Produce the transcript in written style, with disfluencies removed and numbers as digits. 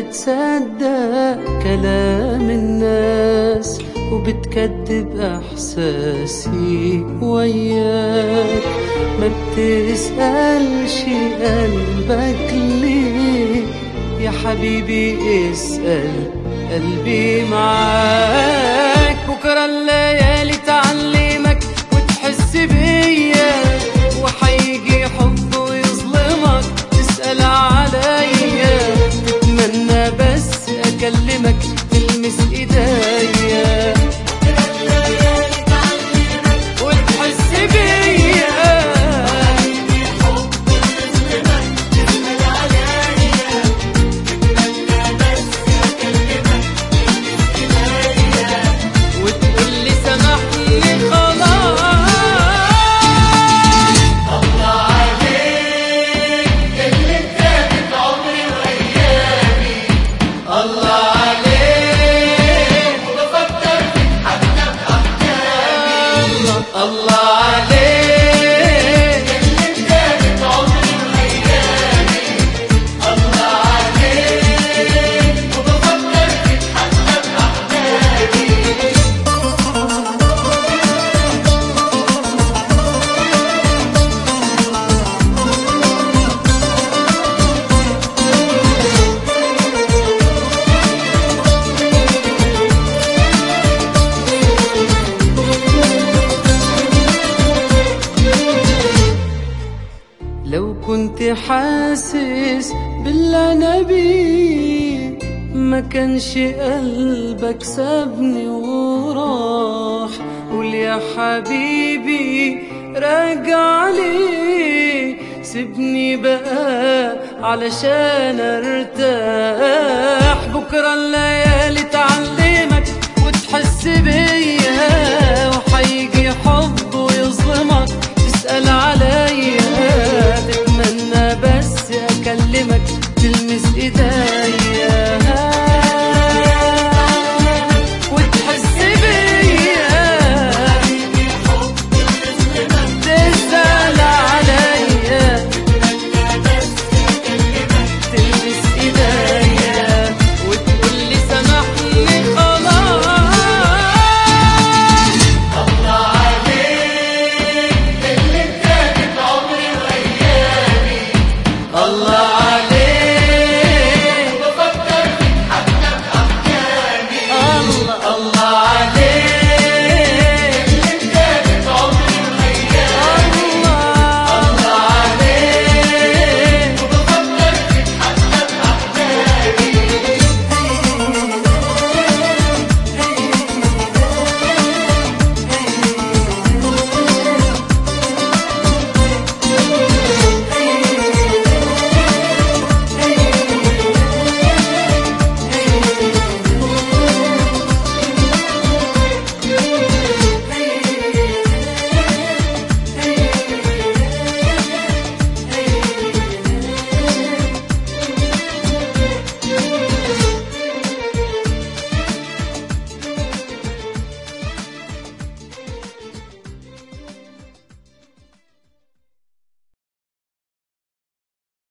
بتصدق كلام الناس وبتكذب احساسي وياك، ما بتسألش قلبك ليه يا حبيبي، اسأل قلبي معاك. بكرة الليالي تعلمك وتحس بيا، وحيجي حب ويظلمك تسأل عليا، تتمنى بس أكلمك تلمس إيديا وتحس بيا، وتقولي سامحني خلاص. الله عليك اللي اداني عمري وايامي، الله عليك وبفكر فيك حتى باحلامي، الله عليك اللي اداني عمري وايامي، الله عليك وبفكر فيك حتى باحلامي. لو كنت حاسس باللي انا بيه ما كانش قلبك سابني وراح. قول يا حبيبي راجع لي، سيبني بقى علشان ارتاح. بكرة الليالي